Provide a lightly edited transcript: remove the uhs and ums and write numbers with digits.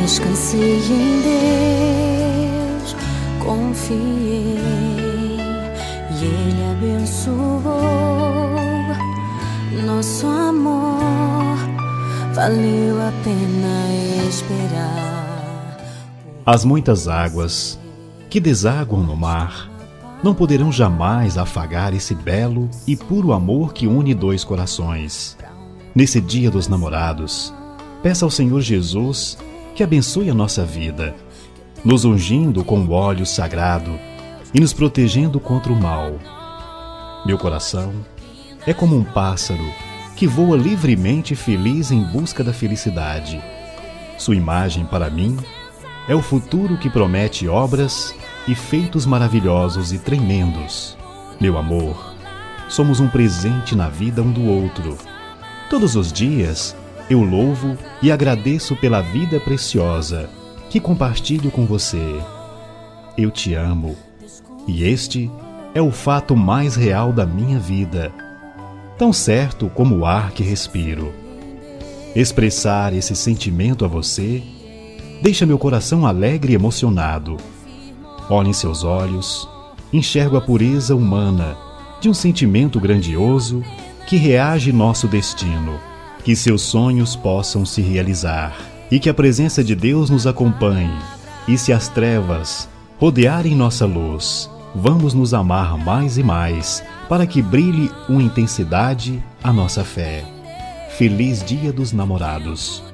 Descansei em Deus, confiei e Ele abençoou. Nosso amor valeu a pena esperar. As muitas águas que desaguam no mar não poderão jamais afagar esse belo e puro amor que une dois corações. Nesse Dia dos Namorados, peça ao Senhor Jesus que abençoe a nossa vida, nos ungindo com o óleo sagrado e nos protegendo contra o mal. Meu coração é como um pássaro que voa livremente feliz em busca da felicidade. Sua imagem para mim é o futuro que promete obras e feitos maravilhosos e tremendos. Meu amor, somos um presente na vida um do outro. Todos os dias eu louvo e agradeço pela vida preciosa que compartilho com você. Eu te amo, e este é o fato mais real da minha vida, tão certo como o ar que respiro. Expressar esse sentimento a você deixa meu coração alegre e emocionado. Olho em seus olhos, enxergo a pureza humana de um sentimento grandioso que reage nosso destino. Que seus sonhos possam se realizar e que a presença de Deus nos acompanhe. E se as trevas rodearem nossa luz, vamos nos amar mais e mais para que brilhe com intensidade a nossa fé. Feliz Dia dos Namorados.